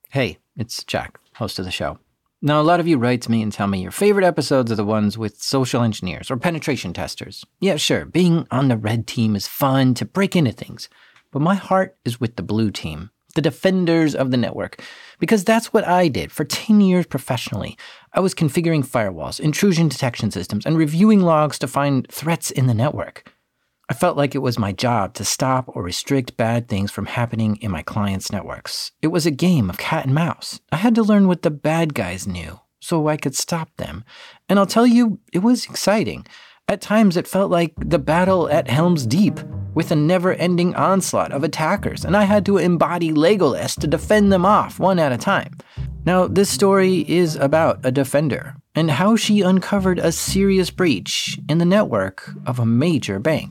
Hey, it's Jack, host of the show. Now, a lot of you write to me and tell me your favorite episodes are the ones with social engineers or penetration testers. Yeah, sure, being on the red team is fun to break into things, but my heart is with the blue team, the defenders of the network, because that's what I did for 10 years professionally. I was configuring firewalls, intrusion detection systems, and reviewing logs to find threats in the network. I felt like it was my job to stop or restrict bad things from happening in my clients' networks. It was a game of cat and mouse. I had to learn what the bad guys knew so I could stop them. And I'll tell you, it was exciting. At times, it felt like the battle at Helm's Deep, with a never-ending onslaught of attackers, and I had to embody Legolas to defend them off one at a time. Now, this story is about a defender and how she uncovered a serious breach in the network of a major bank.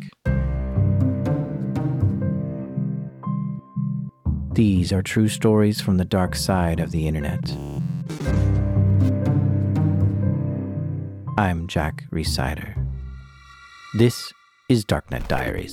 These are true stories from the dark side of the internet. I'm Jack Rhysider. This is Darknet Diaries.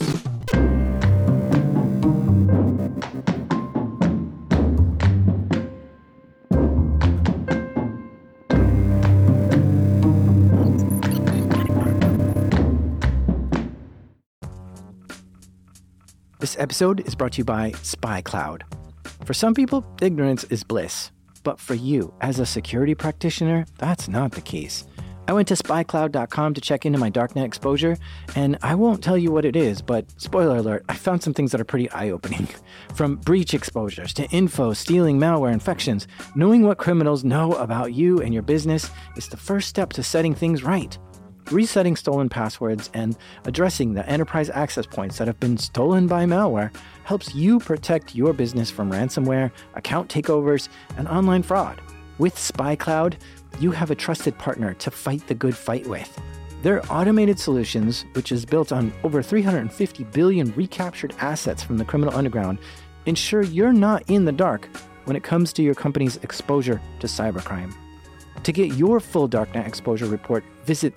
This episode is brought to you by SpyCloud. For some people, ignorance is bliss. But for you, as a security practitioner, that's not the case. I went to spycloud.com to check into my darknet exposure, and I won't tell you what it is, but spoiler alert, I found some things that are pretty eye-opening. From breach exposures to info, stealing, malware, infections, knowing what criminals know about you and your business is the first step to setting things right. Resetting stolen passwords and addressing the enterprise access points that have been stolen by malware helps you protect your business from ransomware, account takeovers, and online fraud. With SpyCloud, you have a trusted partner to fight the good fight with. Their automated solutions, which is built on over 350 billion recaptured assets from the criminal underground, ensure you're not in the dark when it comes to your company's exposure to cybercrime. To get your full Darknet exposure report, visit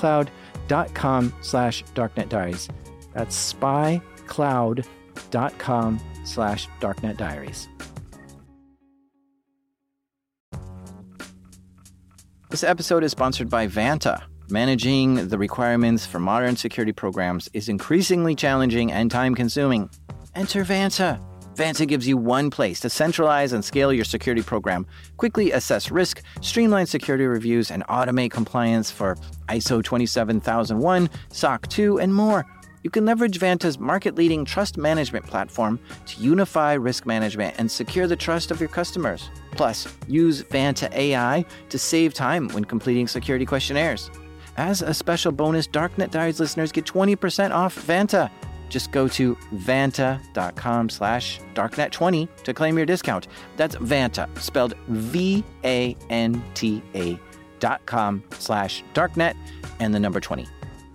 spycloud.com/darknetdiaries. That's spycloud.com/darknetdiaries. This episode is sponsored by Vanta. Managing the requirements for modern security programs is increasingly challenging and time-consuming. Enter Vanta. Vanta gives you one place to centralize and scale your security program, quickly assess risk, streamline security reviews, and automate compliance for ISO 27001, SOC 2, and more. You can leverage Vanta's market-leading trust management platform to unify risk management and secure the trust of your customers. Plus, use Vanta AI to save time when completing security questionnaires. As a special bonus, Darknet Diaries listeners get 20% off Vanta. Just go to vanta.com/darknet20 to claim your discount. That's Vanta, spelled VANTA.com/darknet and the number 20.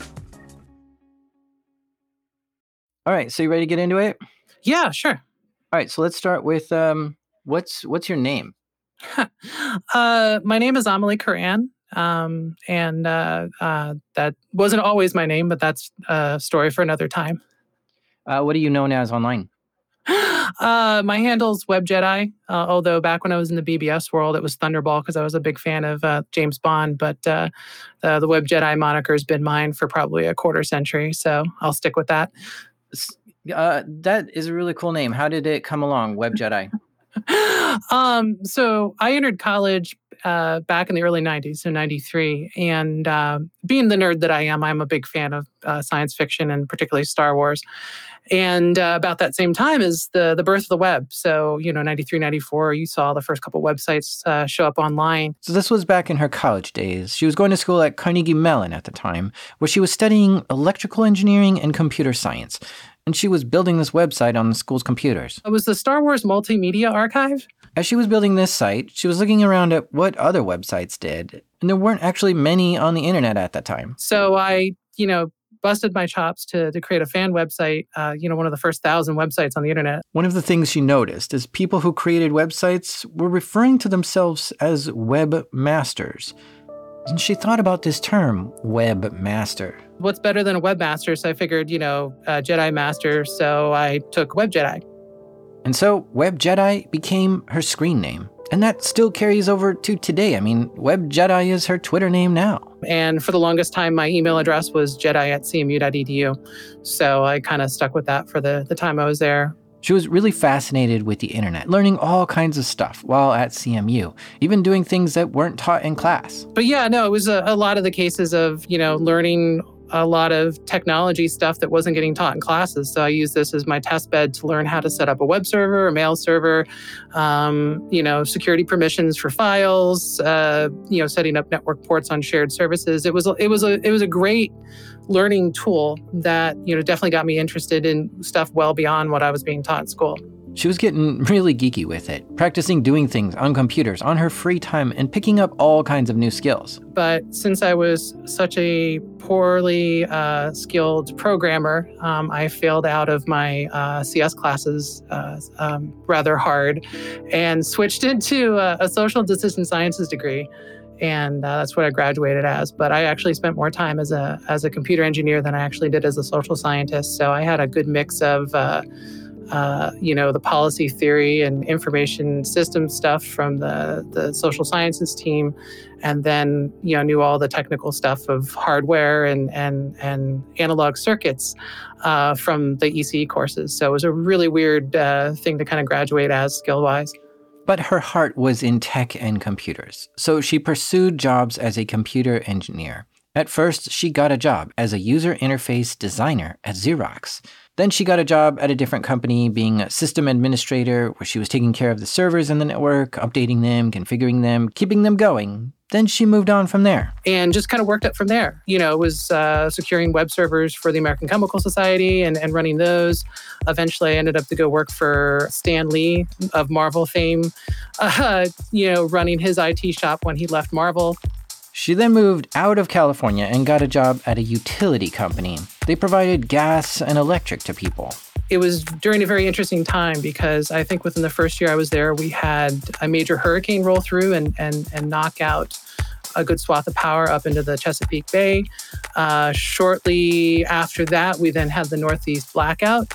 All right, so you ready to get into it? Yeah, sure. All right, so let's start with what's your name? My name is Amelie Curran, and that wasn't always my name, but that's a story for another time. What are you known as online? My handle's WebJedi, although back when I was in the BBS world, it was Thunderball because I was a big fan of James Bond, but the WebJedi moniker has been mine for probably a quarter century, so I'll stick with that. That is a really cool name. How did it come along, WebJedi? So I entered college back in the early 90s, so 93. And being the nerd that I am, I'm a big fan of science fiction and particularly Star Wars. And about that same time is the birth of the web. So, 93, 94, you saw the first couple websites show up online. So this was back in her college days. She was going to school at Carnegie Mellon at the time, where she was studying electrical engineering and computer science. And she was building this website on the school's computers. It was the Star Wars Multimedia Archive. As she was building this site, she was looking around at what other websites did. And there weren't actually many on the internet at that time. So I, busted my chops to create a fan website, one of the first 1,000 websites on the internet. One of the things she noticed is people who created websites were referring to themselves as webmasters. And she thought about this term, webmaster. What's better than a webmaster? So I figured, Jedi Master, so I took WebJedi. And so WebJedi became her screen name. And that still carries over to today. I mean, Web Jedi is her Twitter name now. And for the longest time, my email address was jedi@cmu.edu. So I kind of stuck with that for the time I was there. She was really fascinated with the internet, learning all kinds of stuff while at CMU, even doing things that weren't taught in class. But yeah, no, it was a lot of the cases of, learning a lot of technology stuff that wasn't getting taught in classes. So I used this as my test bed to learn how to set up a web server, a mail server, security permissions for files, setting up network ports on shared services. It was a great learning tool that, definitely got me interested in stuff well beyond what I was being taught in school. She was getting really geeky with it, practicing doing things on computers on her free time and picking up all kinds of new skills. But since I was such a poorly skilled programmer, I failed out of my CS classes rather hard and switched into a social decision sciences degree. And that's what I graduated as. But I actually spent more time as a computer engineer than I actually did as a social scientist. So I had a good mix of the policy theory and information system stuff from the social sciences team, and then knew all the technical stuff of hardware and analog circuits from the ECE courses. So it was a really weird thing to kind of graduate as skill-wise. But her heart was in tech and computers, so she pursued jobs as a computer engineer. At first, she got a job as a user interface designer at Xerox. Then she got a job at a different company being a system administrator, where she was taking care of the servers in the network, updating them, configuring them, keeping them going. Then she moved on from there. And just kind of worked up from there. It was securing web servers for the American Chemical Society and running those. Eventually, I ended up to go work for Stan Lee of Marvel fame, running his IT shop when he left Marvel. She then moved out of California and got a job at a utility company. They provided gas and electric to people. It was during a very interesting time because I think within the first year I was there, we had a major hurricane roll through and knock out a good swath of power up into the Chesapeake Bay. Shortly after that, we then had the Northeast blackout.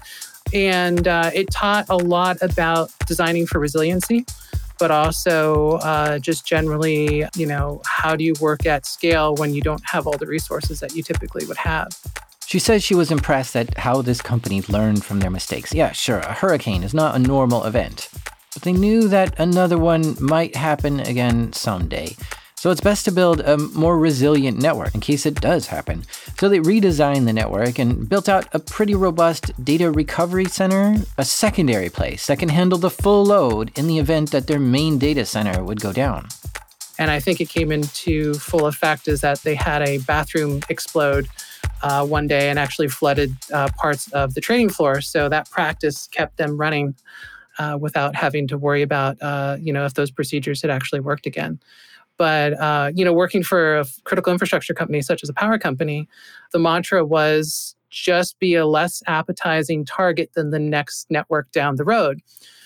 And it taught a lot about designing for resiliency, but also just generally, how do you work at scale when you don't have all the resources that you typically would have? She says she was impressed at how this company learned from their mistakes. Yeah, sure, a hurricane is not a normal event, but they knew that another one might happen again someday. So it's best to build a more resilient network in case it does happen. So they redesigned the network and built out a pretty robust data recovery center, a secondary place that can handle the full load in the event that their main data center would go down. And I think it came into full effect is that they had a bathroom explode one day and actually flooded parts of the trading floor. So that practice kept them running without having to worry about, if those procedures had actually worked again. But, working for a critical infrastructure company such as a power company, the mantra was just be a less appetizing target than the next network down the road.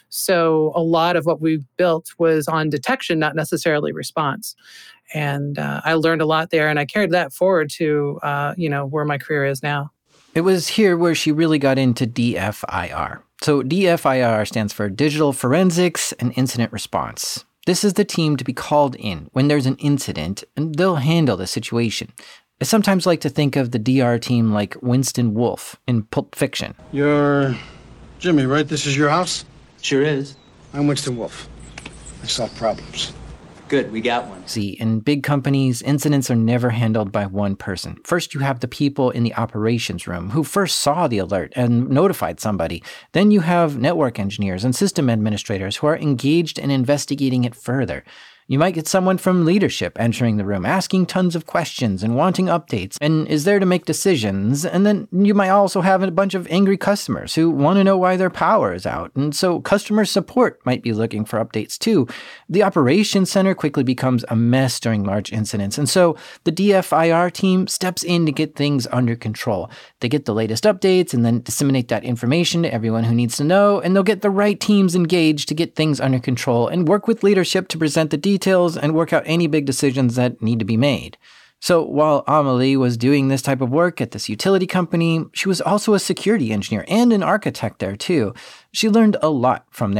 So a lot of what we built was on detection, not necessarily response. And I learned a lot there, and I carried that forward to, where my career is now. It was here where she really got into DFIR. So DFIR stands for Digital Forensics and Incident Response. This is the team to be called in when there's an incident, and they'll handle the situation. I sometimes like to think of the DR team like Winston Wolfe in Pulp Fiction. You're Jimmy, right? This is your house? Sure is. I'm Winston Wolfe. I solve problems. Good, we got one. See, in big companies, incidents are never handled by one person. First, you have the people in the operations room who first saw the alert and notified somebody. Then you have network engineers and system administrators who are engaged in investigating it further. You might get someone from leadership entering the room, asking tons of questions and wanting updates, and is there to make decisions. And then you might also have a bunch of angry customers who want to know why their power is out. And so customer support might be looking for updates too. The operations center quickly becomes a mess during large incidents. And so the DFIR team steps in to get things under control. They get the latest updates and then disseminate that information to everyone who needs to know. And they'll get the right teams engaged to get things under control and work with leadership to present the details and work out any big decisions that need to be made. So while Amelie was doing this type of work at this utility company, she was also a security engineer and an architect there too. She learned a lot from there.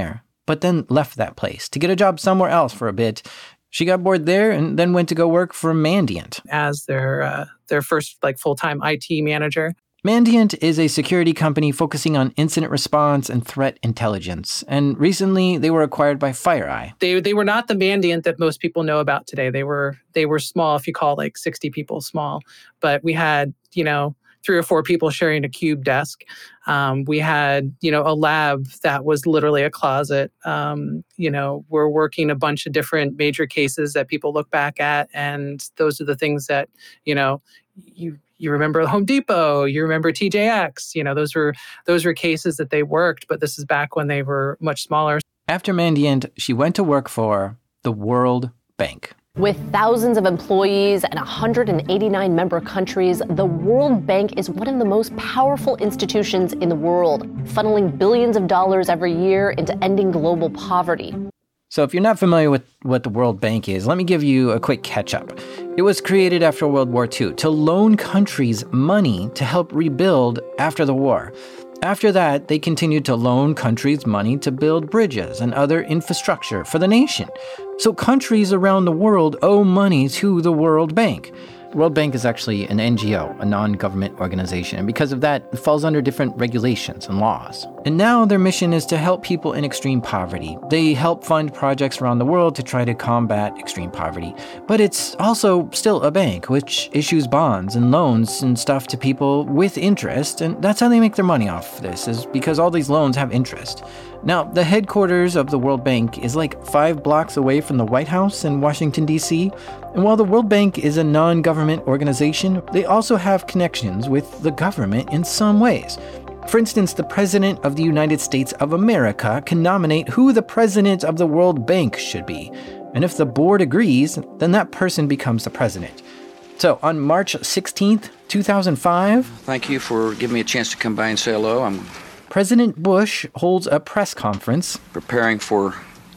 but then left that place to get a job somewhere else for a bit. She got bored there and then went to go work for Mandiant as their first full-time IT manager. Mandiant is a security company focusing on incident response and threat intelligence. And recently, they were acquired by FireEye. They were not the Mandiant that most people know about today. They were small, if you call 60 people small. But we had, 3 or 4 people sharing a cube desk. We had, a lab that was literally a closet. We're working a bunch of different major cases that people look back at. And those are the things that, you remember Home Depot, you remember TJX, those were cases that they worked, but this is back when they were much smaller. After Mandiant, she went to work for the World Bank. With thousands of employees and 189 member countries, the World Bank is one of the most powerful institutions in the world, funneling billions of dollars every year into ending global poverty. So if you're not familiar with what the World Bank is, let me give you a quick catch-up. It was created after World War II to loan countries money to help rebuild after the war. After that, they continued to loan countries money to build bridges and other infrastructure for the nation. So countries around the world owe money to the World Bank. The World Bank is actually an NGO, a non-government organization, and because of that, it falls under different regulations and laws. And now their mission is to help people in extreme poverty. They help fund projects around the world to try to combat extreme poverty. But it's also still a bank, which issues bonds and loans and stuff to people with interest, and that's how they make their money off this, is because all these loans have interest. Now, the headquarters of the World Bank is 5 blocks away from the White House in Washington, D.C., and while the World Bank is a non-government organization, they also have connections with the government in some ways. For instance, the President of the United States of America can nominate who the President of the World Bank should be. And if the board agrees, then that person becomes the president. So on March 16th, 2005... Thank you for giving me a chance to come by and say hello. President Bush holds a press conference. Preparing for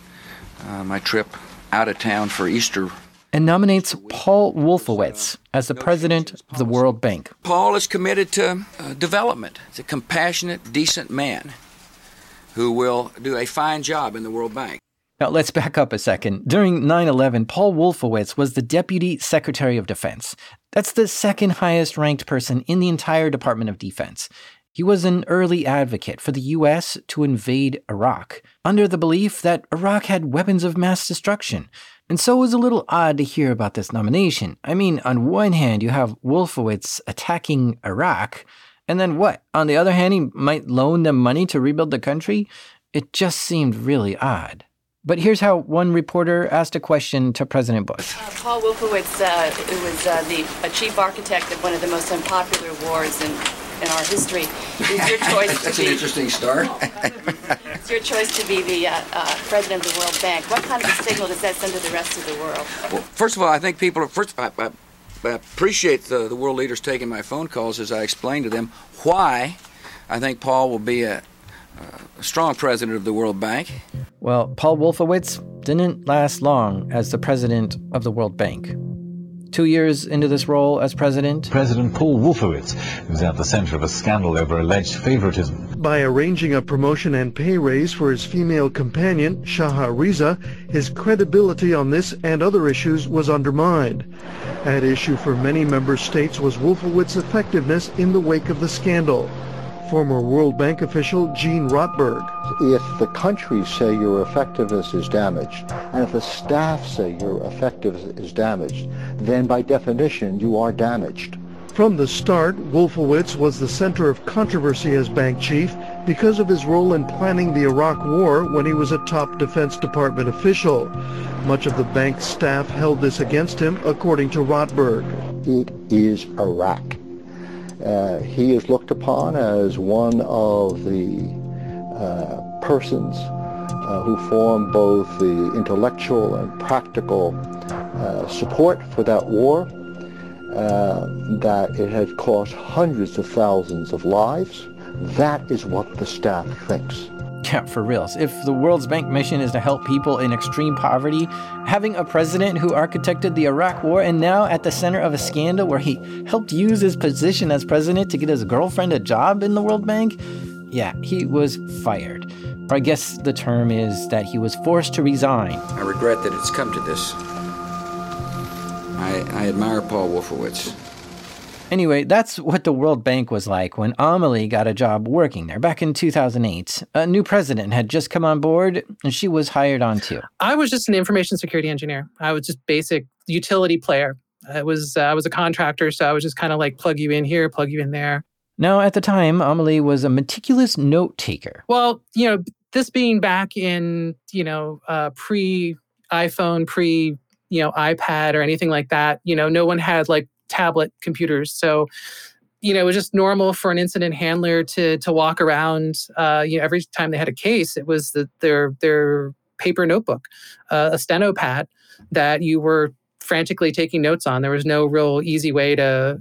my trip out of town for Easter. And nominates Paul Wolfowitz as the president of the World Bank. Paul is committed to development. He's a compassionate, decent man who will do a fine job in the World Bank. Now, let's back up a second. During 9/11, Paul Wolfowitz was the Deputy Secretary of Defense. That's the second highest ranked person in the entire Department of Defense. He was an early advocate for the U.S. to invade Iraq, under the belief that Iraq had weapons of mass destruction. And so it was a little odd to hear about this nomination. I mean, on one hand, you have Wolfowitz attacking Iraq, and then what? On the other hand, he might loan them money to rebuild the country? It just seemed really odd. But here's how one reporter asked a question to President Bush. Paul Wolfowitz was the chief architect of one of the most unpopular wars in our history. It's your choice That's an interesting start. It's your choice to be the president of the World Bank. What kind of a signal does that send to the rest of the world? Well, first of all, I think people are... I appreciate the world leaders taking my phone calls as I explain to them why I think Paul will be a strong president of the World Bank. Well, Paul Wolfowitz didn't last long as the president of the World Bank. 2 years into this role as president, President Paul Wolfowitz was at the center of a scandal over alleged favoritism. By arranging a promotion and pay raise for his female companion, Shaha Riza, his credibility on this and other issues was undermined. At issue for many member states was Wolfowitz's effectiveness in the wake of the scandal. Former World Bank official Gene Rotberg. If the countries say your effectiveness is damaged, and if the staff say your effectiveness is damaged, then by definition you are damaged. From the start, Wolfowitz was the center of controversy as bank chief because of his role in planning the Iraq War when he was a top Defense Department official. Much of the bank's staff held this against him, according to Rotberg. It is Iraq. He is looked upon as one of the persons who form both the intellectual and practical support for that war, that it had cost hundreds of thousands of lives. That is what the staff thinks. Yeah, for reals. If the World Bank mission is to help people in extreme poverty, having a president who architected the Iraq War and now at the center of a scandal where he helped use his position as president to get his girlfriend a job in the World Bank, yeah, he was fired. Or I guess the term is that he was forced to resign. I regret that it's come to this. I admire Paul Wolfowitz. Anyway, that's what the World Bank was like when Amelie got a job working there back in 2008. A new president had just come on board, and she was hired on too. I was just an information security engineer. I was just basic utility player. I was a contractor, so I was just kind of like plug you in here, plug you in there. Now, at the time, Amelie was a meticulous note taker. Well, this being back in, pre-iPhone, iPad or anything like that, no one had like tablet computers. So, it was just normal for an incident handler to walk around. Every time they had a case, it was their paper notebook, a steno pad that you were frantically taking notes on. There was no real easy way to,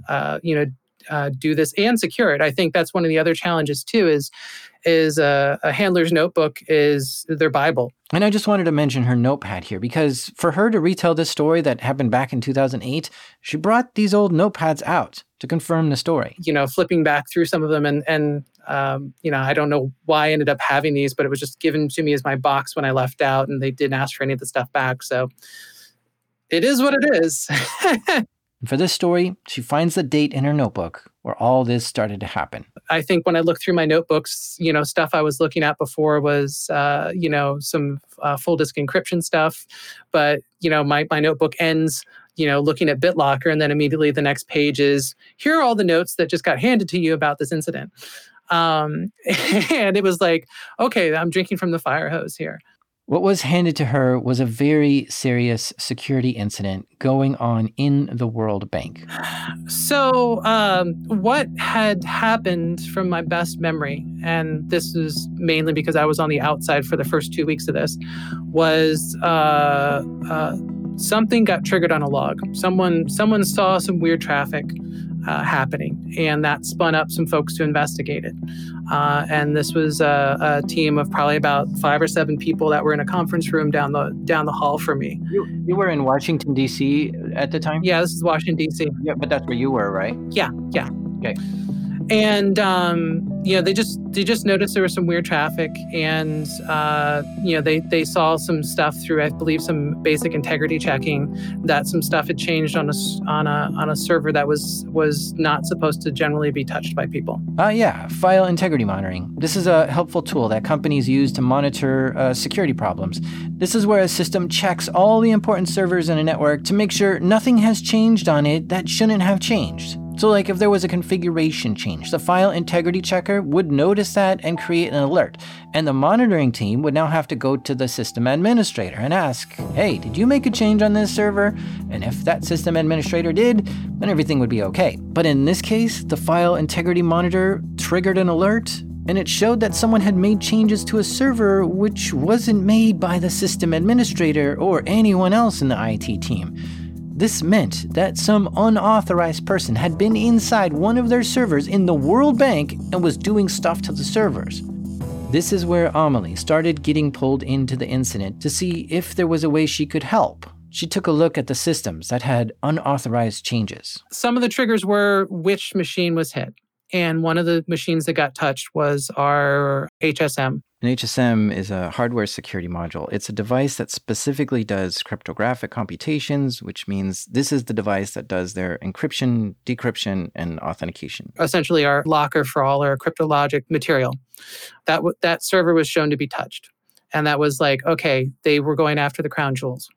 do this and secure it. I think that's one of the other challenges too. Is a handler's notebook is their Bible. And I just wanted to mention her notepad here because for her to retell this story that happened back in 2008, she brought these old notepads out to confirm the story. Flipping back through some of them and I don't know why I ended up having these, but it was just given to me as my box when I left out, and they didn't ask for any of the stuff back. So it is what it is. For this story, she finds the date in her notebook where all this started to happen. I think when I look through my notebooks, stuff I was looking at before was, some full disk encryption stuff. But, my notebook ends, looking at BitLocker, and then immediately the next page is, here are all the notes that just got handed to you about this incident. And it was like, okay, I'm drinking from the fire hose here. What was handed to her was a very serious security incident going on in the World Bank. So what had happened from my best memory, and this is mainly because I was on the outside for the first 2 weeks of this, was something got triggered on a log. Someone saw some weird traffic happening, and that spun up some folks to investigate it. And this was a team of probably about 5 or 7 people that were in a conference room down the hall from me. You were in Washington, D.C. at the time? Yeah, this is Washington, D.C. Yeah, but that's where you were, right? Yeah. Okay. And they just noticed there was some weird traffic, and they saw some stuff through, I believe, some basic integrity checking, that some stuff had changed on a server that was not supposed to generally be touched by people. File integrity monitoring. This is a helpful tool that companies use to monitor security problems. This is where a system checks all the important servers in a network to make sure nothing has changed on it that shouldn't have changed. So like if there was a configuration change, the file integrity checker would notice that and create an alert. And the monitoring team would now have to go to the system administrator and ask, hey, did you make a change on this server? And if that system administrator did, then everything would be okay. But in this case, the file integrity monitor triggered an alert, and it showed that someone had made changes to a server which wasn't made by the system administrator or anyone else in the IT team. This meant that some unauthorized person had been inside one of their servers in the World Bank and was doing stuff to the servers. This is where Amelie started getting pulled into the incident to see if there was a way she could help. She took a look at the systems that had unauthorized changes. Some of the triggers were which machine was hit. And one of the machines that got touched was our HSM. An HSM is a hardware security module. It's a device that specifically does cryptographic computations, which means this is the device that does their encryption, decryption, and authentication. Essentially our locker for all our cryptologic material. That server was shown to be touched. And that was like, okay, they were going after the crown jewels.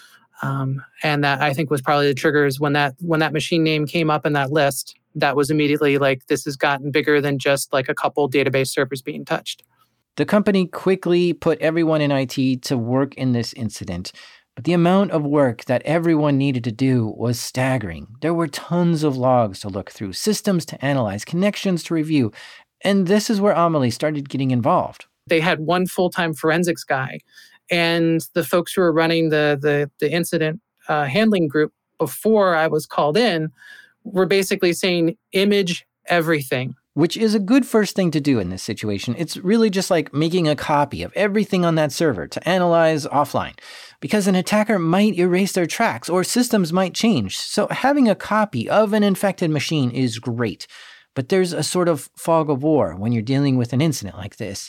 And that, I think, was probably the triggers when that machine name came up in that list. That was immediately like, this has gotten bigger than just like a couple database servers being touched. The company quickly put everyone in IT to work in this incident, but the amount of work that everyone needed to do was staggering. There were tons of logs to look through, systems to analyze, connections to review, and this is where Amelie started getting involved. They had one full-time forensics guy, and the folks who were running the incident handling group before I was called in were basically saying, image everything. Which is a good first thing to do in this situation. It's really just like making a copy of everything on that server to analyze offline. Because an attacker might erase their tracks or systems might change. So having a copy of an infected machine is great. But there's a sort of fog of war when you're dealing with an incident like this.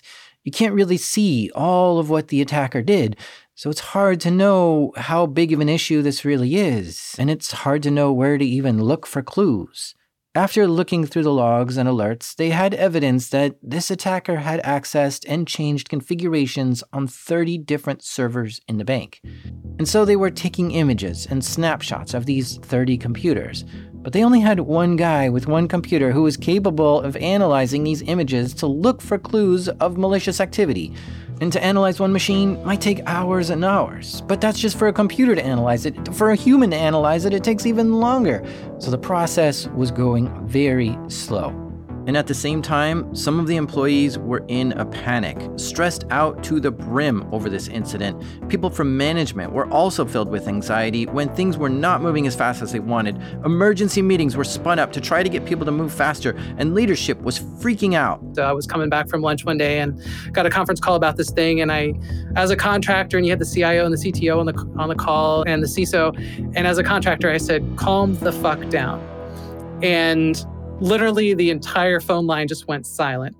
You can't really see all of what the attacker did, so it's hard to know how big of an issue this really is, and it's hard to know where to even look for clues. After looking through the logs and alerts, they had evidence that this attacker had accessed and changed configurations on 30 different servers in the bank. And so they were taking images and snapshots of these 30 computers. But they only had one guy with one computer who was capable of analyzing these images to look for clues of malicious activity. And to analyze one machine might take hours and hours. But that's just for a computer to analyze it. For a human to analyze it, it takes even longer. So the process was going very slow. And at the same time, some of the employees were in a panic, stressed out to the brim over this incident. People from management were also filled with anxiety when things were not moving as fast as they wanted. Emergency meetings were spun up to try to get people to move faster, and leadership was freaking out. So I was coming back from lunch one day and got a conference call about this thing. And I, as a contractor, and you had the CIO and the CTO on the call and the CISO. And as a contractor, I said, calm the fuck down. And literally, the entire phone line just went silent.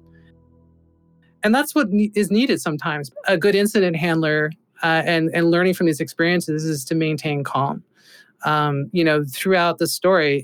And that's what is needed sometimes. A good incident handler and learning from these experiences is to maintain calm. Throughout the story,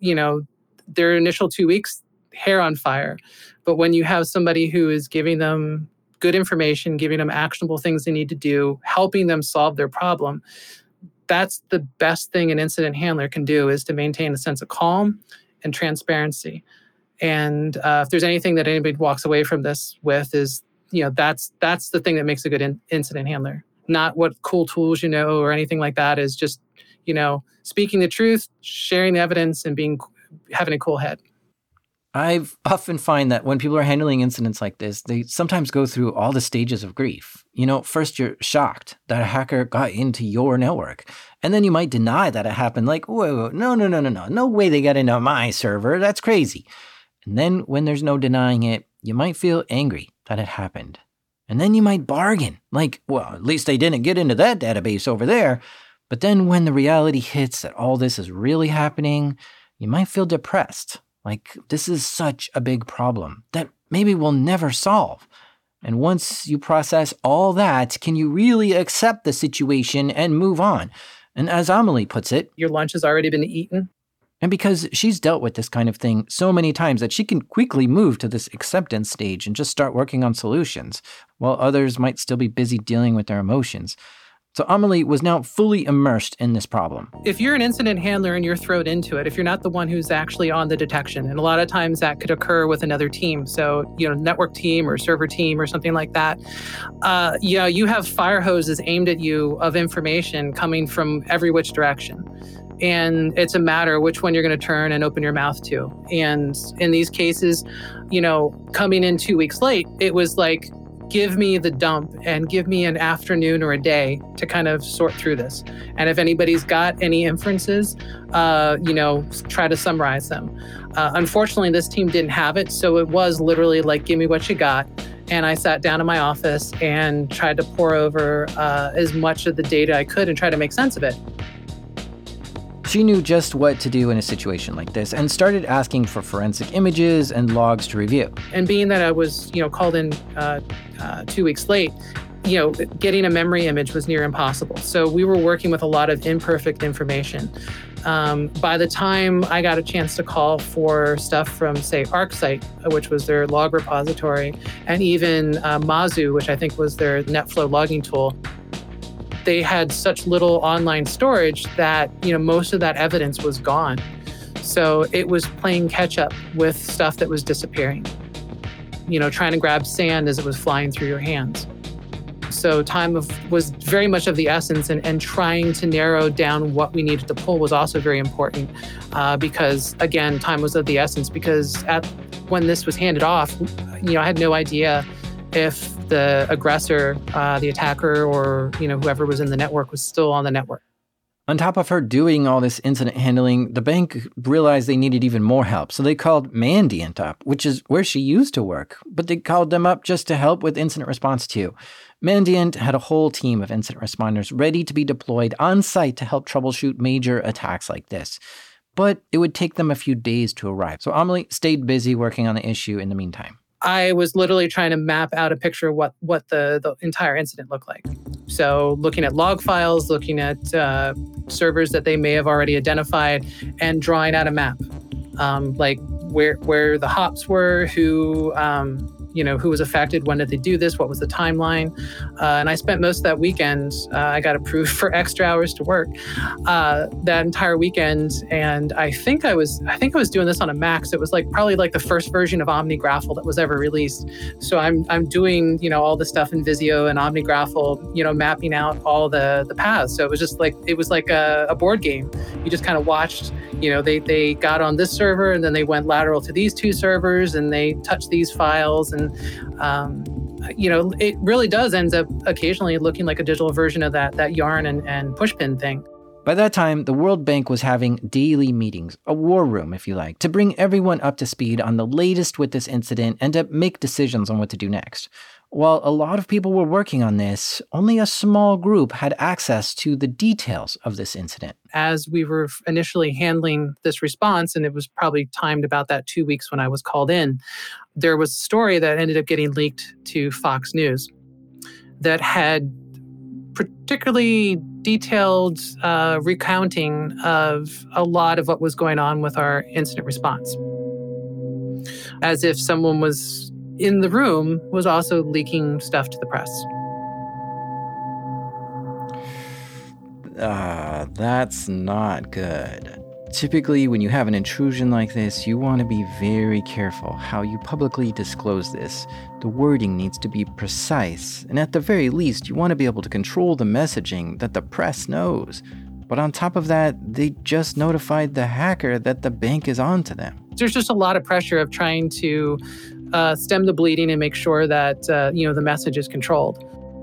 their initial 2 weeks, hair on fire. But when you have somebody who is giving them good information, giving them actionable things they need to do, helping them solve their problem, that's the best thing an incident handler can do, is to maintain a sense of calm and transparency. And if there's anything that anybody walks away from this with is, that's the thing that makes a good incident handler. Not what cool tools or anything like that. Is just, speaking the truth, sharing the evidence, and having a cool head. I've often find that when people are handling incidents like this, they sometimes go through all the stages of grief. First you're shocked that a hacker got into your network. And then you might deny that it happened, like, whoa, no way they got into my server, that's crazy. And then when there's no denying it, you might feel angry that it happened. And then you might bargain, like, well, at least they didn't get into that database over there. But then when the reality hits that all this is really happening, you might feel depressed. Like, this is such a big problem that maybe we'll never solve. And once you process all that, can you really accept the situation and move on? And as Amelie puts it, your lunch has already been eaten. And because she's dealt with this kind of thing so many times that she can quickly move to this acceptance stage and just start working on solutions, while others might still be busy dealing with their emotions. So Amelie was now fully immersed in this problem. If you're an incident handler and you're thrown into it, if you're not the one who's actually on the detection, and a lot of times that could occur with another team, so, network team or server team or something like that, you have fire hoses aimed at you of information coming from every which direction. And it's a matter of which one you're going to turn and open your mouth to. And in these cases, coming in 2 weeks late, it was like, give me the dump and give me an afternoon or a day to kind of sort through this. And if anybody's got any inferences, try to summarize them. Unfortunately, this team didn't have it. So it was literally like, give me what you got. And I sat down in my office and tried to pour over as much of the data I could and try to make sense of it. She knew just what to do in a situation like this and started asking for forensic images and logs to review. And being that I was, called in 2 weeks late, getting a memory image was near impossible. So we were working with a lot of imperfect information. By the time I got a chance to call for stuff from, say, ArcSight, which was their log repository, and even Mazu, which I think was their NetFlow logging tool, they had such little online storage that, most of that evidence was gone. So it was playing catch up with stuff that was disappearing, trying to grab sand as it was flying through your hands. So time was very much of the essence, and trying to narrow down what we needed to pull was also very important because, again, time was of the essence, because when this was handed off, I had no idea if the aggressor, the attacker, or whoever was in the network was still on the network. On top of her doing all this incident handling, the bank realized they needed even more help. So they called Mandiant up, which is where she used to work. But they called them up just to help with incident response too. Mandiant had a whole team of incident responders ready to be deployed on site to help troubleshoot major attacks like this. But it would take them a few days to arrive. So Amelie stayed busy working on the issue in the meantime. I was literally trying to map out a picture of what the entire incident looked like. So looking at log files, looking at servers that they may have already identified, and drawing out a map, like where the hops were, who was affected, when did they do this, what was the timeline, and I spent most of that weekend. I got approved for extra hours to work that entire weekend, and I think I was doing this on a Mac. So it was probably the first version of OmniGraffle that was ever released. So I'm doing all the stuff in Visio and OmniGraffle, mapping out all the paths. So it was just like a board game. You just kind of watched. They got on this server and then they went lateral to these two servers and they touched these files, and it really does end up occasionally looking like a digital version of that yarn and pushpin thing. By that time, the World Bank was having daily meetings, a war room if you like, to bring everyone up to speed on the latest with this incident and to make decisions on what to do next. While a lot of people were working on this, only a small group had access to the details of this incident. As we were initially handling this response, and it was probably timed about that 2 weeks when I was called in, there was a story that ended up getting leaked to Fox News that had particularly detailed recounting of a lot of what was going on with our incident response. As if someone was in the room was also leaking stuff to the press. That's not good. Typically, when you have an intrusion like this, you want to be very careful how you publicly disclose this. The wording needs to be precise, and at the very least, you want to be able to control the messaging that the press knows. But on top of that, they just notified the hacker that the bank is on to them. There's just a lot of pressure of trying to stem the bleeding and make sure that the message is controlled.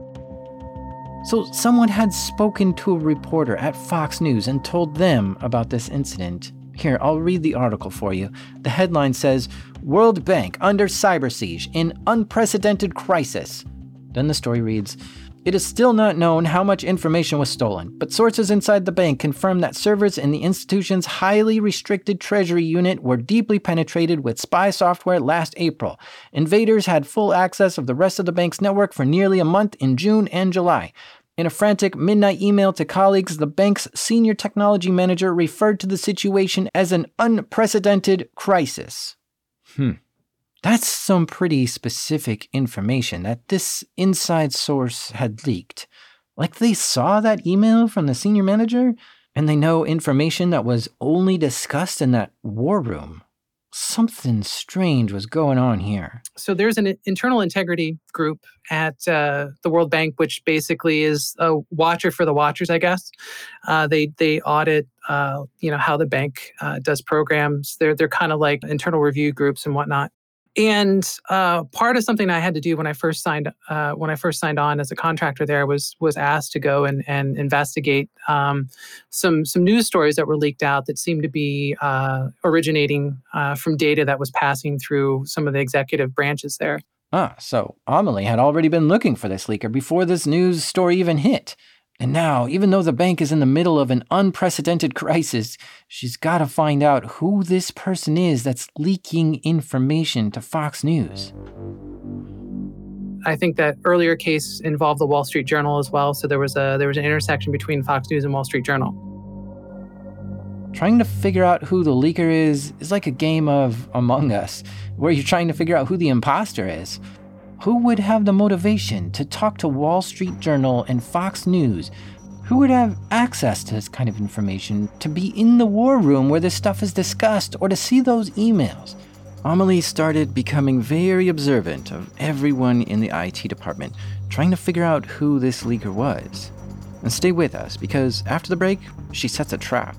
So someone had spoken to a reporter at Fox News and told them about this incident. Here, I'll read the article for you. The headline says, "World Bank under cyber siege in unprecedented crisis." Then the story reads, "It is still not known how much information was stolen, but sources inside the bank confirm that servers in the institution's highly restricted treasury unit were deeply penetrated with spy software last April. Invaders had full access of the rest of the bank's network for nearly a month in June and July. In a frantic midnight email to colleagues, the bank's senior technology manager referred to the situation as an unprecedented crisis." That's some pretty specific information that this inside source had leaked. Like they saw that email from the senior manager, and they know information that was only discussed in that war room. Something strange was going on here. So there's an internal integrity group at the World Bank, which basically is a watcher for the watchers, I guess. They audit, how the bank does programs. They're kind of like internal review groups and whatnot. And part of something I had to do when I first signed on as a contractor there was asked to go and investigate some news stories that were leaked out that seemed to be originating from data that was passing through some of the executive branches there. So Amelie had already been looking for this leaker before this news story even hit. And now, even though the bank is in the middle of an unprecedented crisis, she's got to find out who this person is that's leaking information to Fox News. I think that earlier case involved the Wall Street Journal as well, so there was an intersection between Fox News and Wall Street Journal. Trying to figure out who the leaker is like a game of Among Us, where you're trying to figure out who the imposter is. Who would have the motivation to talk to Wall Street Journal and Fox News? Who would have access to this kind of information, to be in the war room where this stuff is discussed, or to see those emails? Amelie started becoming very observant of everyone in the IT department, trying to figure out who this leaker was. And stay with us, because after the break, she sets a trap.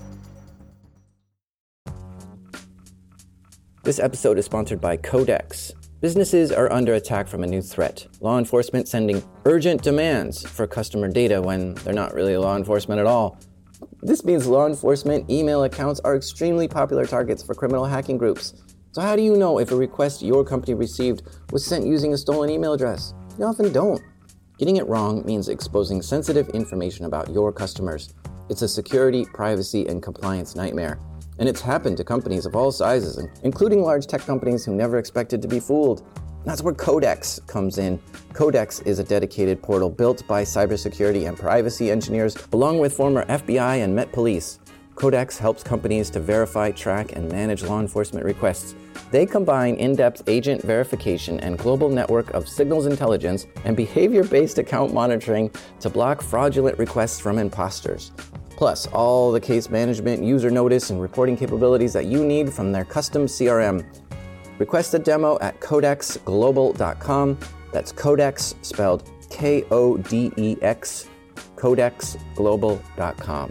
This episode is sponsored by Codex. Businesses are under attack from a new threat. Law enforcement sending urgent demands for customer data when they're not really law enforcement at all. This means law enforcement email accounts are extremely popular targets for criminal hacking groups. So how do you know if a request your company received was sent using a stolen email address? You often don't. Getting it wrong means exposing sensitive information about your customers. It's a security, privacy, and compliance nightmare. And it's happened to companies of all sizes, including large tech companies who never expected to be fooled. That's where Codex comes in. Codex is a dedicated portal built by cybersecurity and privacy engineers, along with former FBI and Met Police. Codex helps companies to verify, track, and manage law enforcement requests. They combine in-depth agent verification and global network of signals intelligence and behavior-based account monitoring to block fraudulent requests from imposters. Plus, all the case management, user notice, and reporting capabilities that you need from their custom CRM. Request a demo at codexglobal.com. That's Codex spelled K-O-D-E-X, codexglobal.com.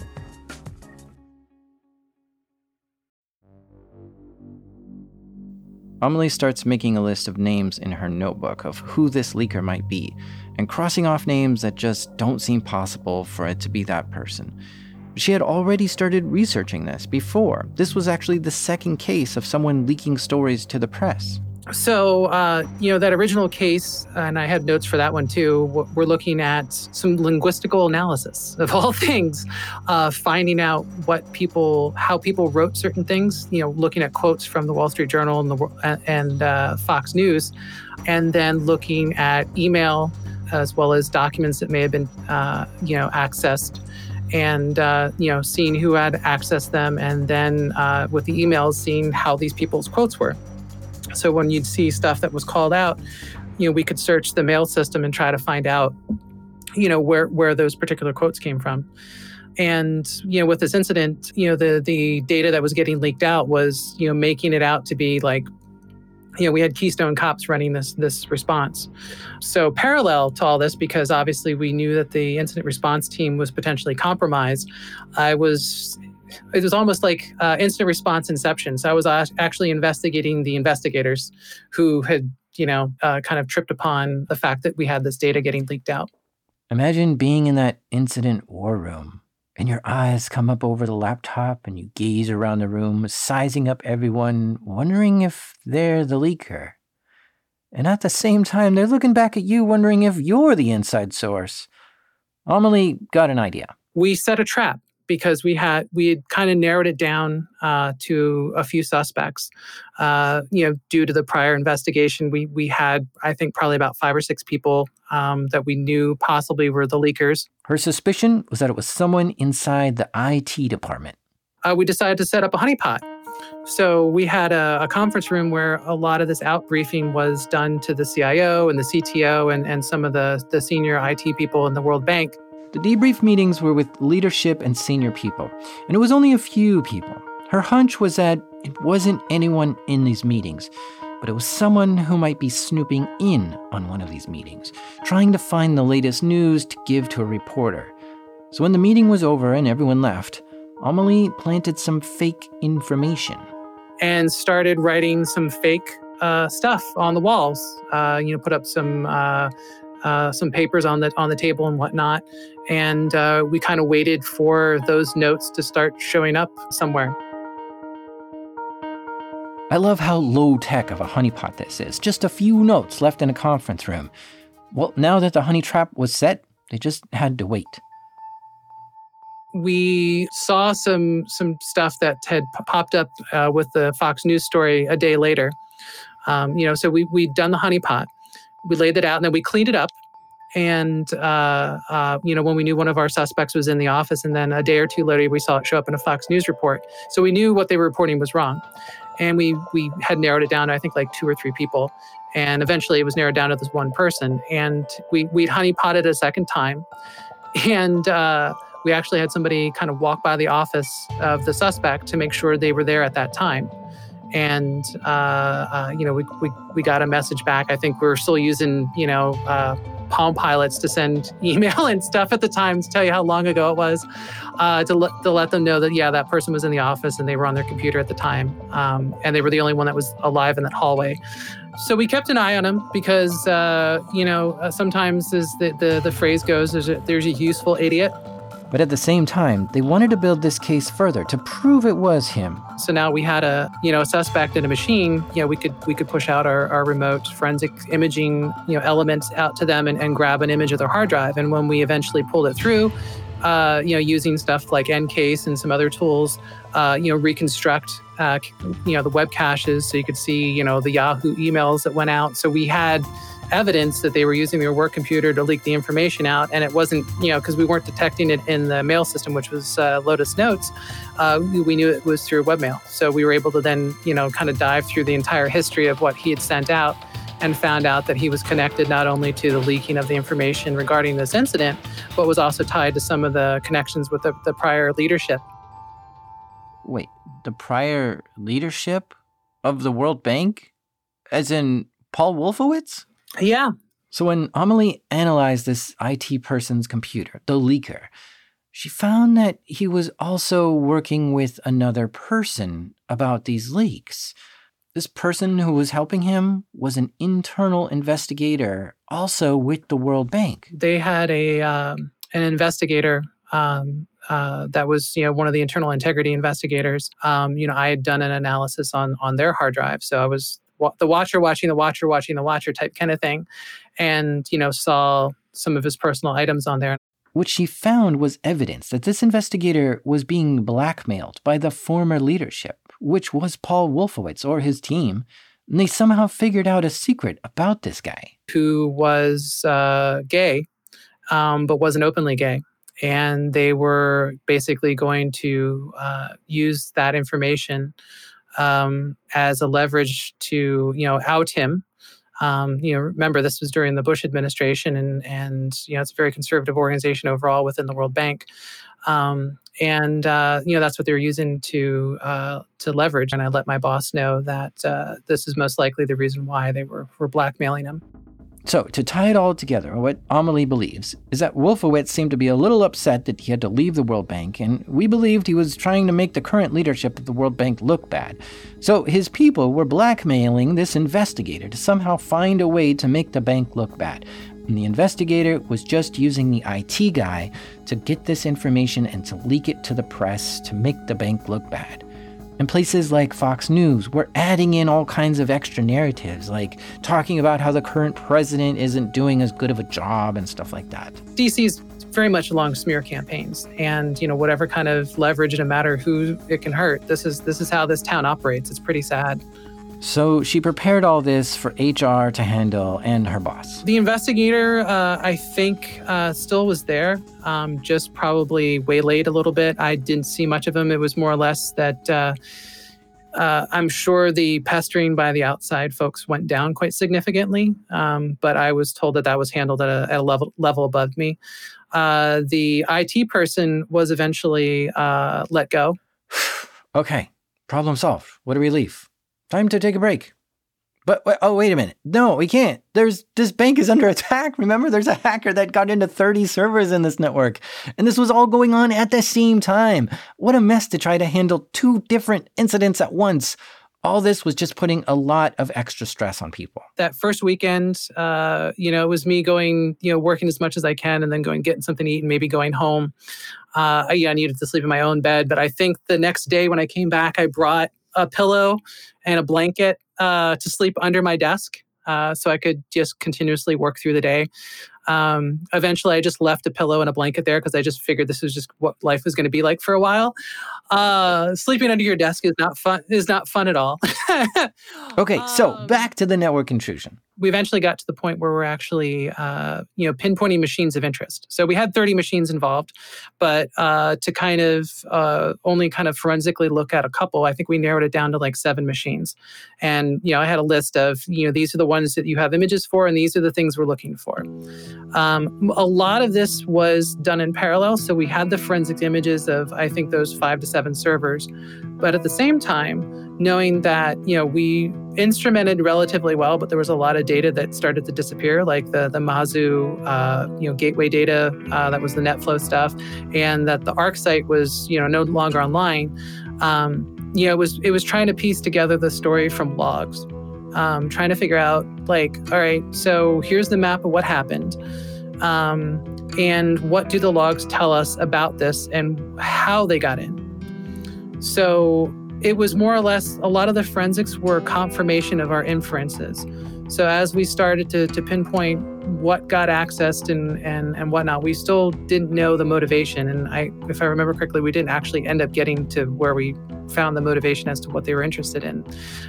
Amelie starts making a list of names in her notebook of who this leaker might be, and crossing off names that just don't seem possible for it to be that person. She had already started researching this before. This was actually the second case of someone leaking stories to the press. So, that original case, and I had notes for that one too, we're looking at some linguistical analysis of all things, finding out how people wrote certain things, looking at quotes from the Wall Street Journal and Fox News, and then looking at email as well as documents that may have been, accessed. And, seeing who had accessed them, and then with the emails, seeing how these people's quotes were. So when you'd see stuff that was called out, we could search the mail system and try to find out, where those particular quotes came from. And, with this incident, the data that was getting leaked out was, making it out to be like, we had Keystone Cops running this response. So parallel to all this, because obviously we knew that the incident response team was potentially compromised, it was almost like incident response inception. So I was actually investigating the investigators who had, kind of tripped upon the fact that we had this data getting leaked out. Imagine being in that incident war room, and your eyes come up over the laptop and you gaze around the room, sizing up everyone, wondering if they're the leaker. And at the same time, they're looking back at you, wondering if you're the inside source. Amelie got an idea. We set a trap because we had kind of narrowed it down to a few suspects. Due to the prior investigation, we had, I think, probably about 5 or 6 people that we knew possibly were the leakers. Her suspicion was that it was someone inside the IT department. We decided to set up a honeypot. So we had a conference room where a lot of this outbriefing was done to the CIO and the CTO and some of the senior IT people in the World Bank. The debrief meetings were with leadership and senior people, and it was only a few people. Her hunch was that it wasn't anyone in these meetings, but it was someone who might be snooping in on one of these meetings, trying to find the latest news to give to a reporter. So when the meeting was over and everyone left, Amelie planted some fake information. And started writing some fake stuff on the walls, put up some papers on the table and whatnot. And we kind of waited for those notes to start showing up somewhere. I love how low-tech of a honeypot this is. Just a few notes left in a conference room. Well, now that the honey trap was set, they just had to wait. We saw some stuff that had popped up with the Fox News story a day later. So we'd done the honeypot. We laid it out and then we cleaned it up. And, when we knew one of our suspects was in the office, and then a day or two later, we saw it show up in a Fox News report. So we knew what they were reporting was wrong. And we had narrowed it down to, I think, like 2 or 3 people. And eventually it was narrowed down to this one person. And we'd honeypotted a second time. And we actually had somebody kind of walk by the office of the suspect to make sure they were there at that time. And, we got a message back. I think we were still using, Palm Pilots to send email and stuff at the time to tell you how long ago it was, to let them know that, that person was in the office and they were on their computer at the time. And they were the only one that was alive in that hallway. So we kept an eye on him because, sometimes as the phrase goes, there's a useful idiot. But at the same time, they wanted to build this case further to prove it was him. So now we had a suspect in a machine. We could push out our remote forensic imaging, elements out to them and grab an image of their hard drive. And when we eventually pulled it through, using stuff like Encase and some other tools, reconstruct, the web caches so you could see, the Yahoo emails that went out. So we had evidence that they were using their work computer to leak the information out. And it wasn't, because we weren't detecting it in the mail system, which was Lotus Notes. We knew it was through webmail. So we were able to then, kind of dive through the entire history of what he had sent out and found out that he was connected not only to the leaking of the information regarding this incident, but was also tied to some of the connections with the prior leadership. Wait, the prior leadership of the World Bank? As in Paul Wolfowitz? Yeah. So when Amelie analyzed this IT person's computer, the leaker, she found that he was also working with another person about these leaks. This person who was helping him was an internal investigator, also with the World Bank. They had an investigator that was, one of the internal integrity investigators. I had done an analysis on their hard drive, so I was the watcher watching the watcher watching the watcher type kind of thing, and saw some of his personal items on there. What she found was evidence that this investigator was being blackmailed by the former leadership, which was Paul Wolfowitz or his team. And they somehow figured out a secret about this guy. Who was gay, but wasn't openly gay. And they were basically going to use that information as a leverage to, out him. Remember, this was during the Bush administration, and it's a very conservative organization overall within the World Bank. That's what they were using to leverage. And I let my boss know that this is most likely the reason why they were blackmailing him. So, to tie it all together, what Amelie believes is that Wolfowitz seemed to be a little upset that he had to leave the World Bank, and we believed he was trying to make the current leadership of the World Bank look bad. So his people were blackmailing this investigator to somehow find a way to make the bank look bad. And the investigator was just using the IT guy to get this information and to leak it to the press to make the bank look bad. And places like Fox News were adding in all kinds of extra narratives, like talking about how the current president isn't doing as good of a job and stuff like that. DC's very much along smear campaigns, and whatever kind of leverage, no matter who it can hurt. This is how this town operates. It's pretty sad. So she prepared all this for HR to handle and her boss. The investigator, I think, still was there, just probably waylaid a little bit. I didn't see much of him. It was more or less that I'm sure the pestering by the outside folks went down quite significantly, but I was told that was handled at a level above me. The IT person was eventually let go. Okay, problem solved. What a relief. Time to take a break. But, wait a minute. No, we can't. This bank is under attack. Remember, there's a hacker that got into 30 servers in this network. And this was all going on at the same time. What a mess to try to handle 2 different incidents at once. All this was just putting a lot of extra stress on people. That first weekend, it was me going, working as much as I can and then going getting something to eat and maybe going home. I needed to sleep in my own bed. But I think the next day when I came back, I brought a pillow and a blanket to sleep under my desk so I could just continuously work through the day. Eventually, I just left a pillow and a blanket there because I just figured this was just what life was going to be like for a while. Sleeping under your desk is not fun at all. Okay, so back to the network intrusion. We eventually got to the point where we're actually, pinpointing machines of interest. So we had 30 machines involved, but to kind of only kind of forensically look at a couple, I think we narrowed it down to like 7 machines. And, I had a list of, these are the ones that you have images for, and these are the things we're looking for. A lot of this was done in parallel. So we had the forensic images of, I think, those 5 to 7 servers. But at the same time, knowing that, we instrumented relatively well, but there was a lot of data that started to disappear, like the Mazu, gateway data, that was the NetFlow stuff, and that the ArcSight was, no longer online. It was trying to piece together the story from logs, trying to figure out, like, all right, so here's the map of what happened, and what do the logs tell us about this and how they got in. So it was more or less, a lot of the forensics were confirmation of our inferences. So as we started to pinpoint what got accessed and whatnot, we still didn't know the motivation. And if I remember correctly, we didn't actually end up getting to where we found the motivation as to what they were interested in.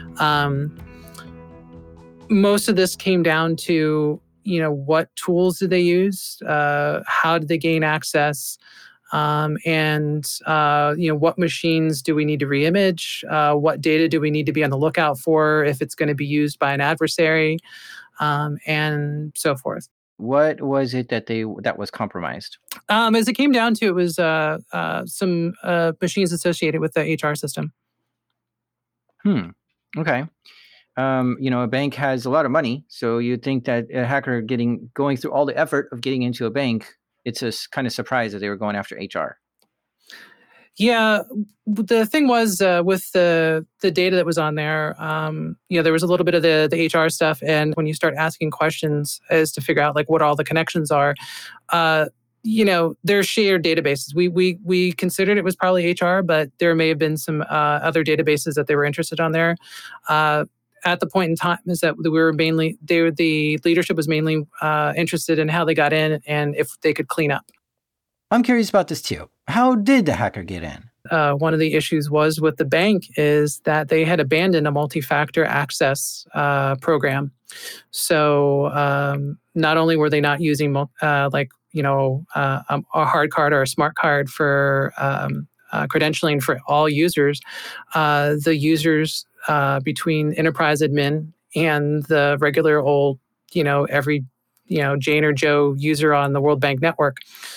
Most of this came down to, what tools did they use? How did they gain access? And what machines do we need to reimage? What data do we need to be on the lookout for if it's going to be used by an adversary, and so forth. What was it that was compromised? As it came down to, it was some machines associated with the HR system. Okay. A bank has a lot of money, so you'd think that a hacker going through all the effort of getting into a bank, it's a kind of surprise that they were going after HR. Yeah, the thing was with the data that was on there, there was a little bit of the HR stuff, and when you start asking questions as to figure out like what all the connections are, there's shared databases. We considered it was probably HR, but there may have been some other databases that they were interested on there. At the point in time is that the leadership was mainly interested in how they got in and if they could clean up. I'm curious about this too. How did the hacker get in? One of the issues was with the bank is that they had abandoned a multi-factor access program. So not only were they not using a hard card or a smart card for credentialing for all users, the users between enterprise admin and the regular old, every, Jane or Joe user on the World Bank network,